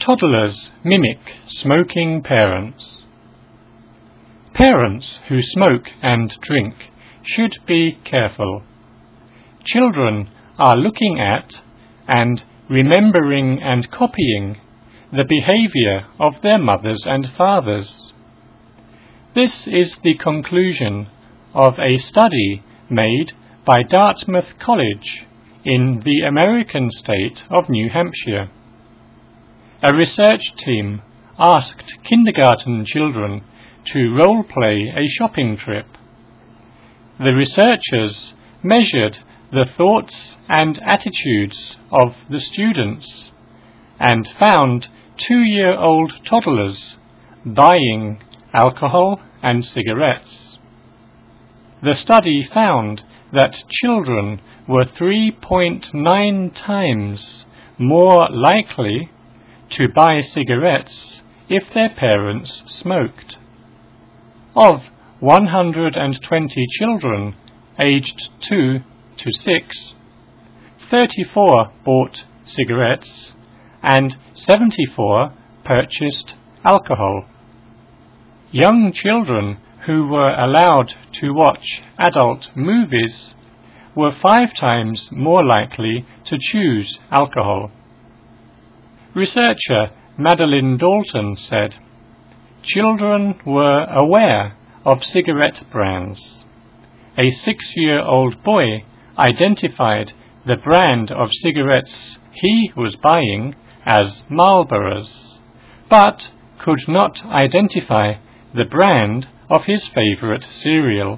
Toddlers mimic smoking parents. Parents who smoke and drink should be careful. Children are looking at and remembering and copying the behavior of their mothers and fathers. This is the conclusion of a study made by Dartmouth College in the American state of New Hampshire. A research team asked kindergarten children to role-play a shopping trip. The researchers measured the thoughts and attitudes of the students and found 2-year-old toddlers buying alcohol and cigarettes. The study found that children were 3.9 times more likely to buy cigarettes if their parents smoked. Of 120 children aged 2 to 6, 34 bought cigarettes and 74 purchased alcohol. Young children who were allowed to watch adult movies were 5 times more likely to choose alcohol. Researcher Madeline Dalton said, "Children were aware of cigarette brands. A 6-year-old boy identified the brand of cigarettes he was buying as Marlboros, but could not identify the brand of his favorite cereal."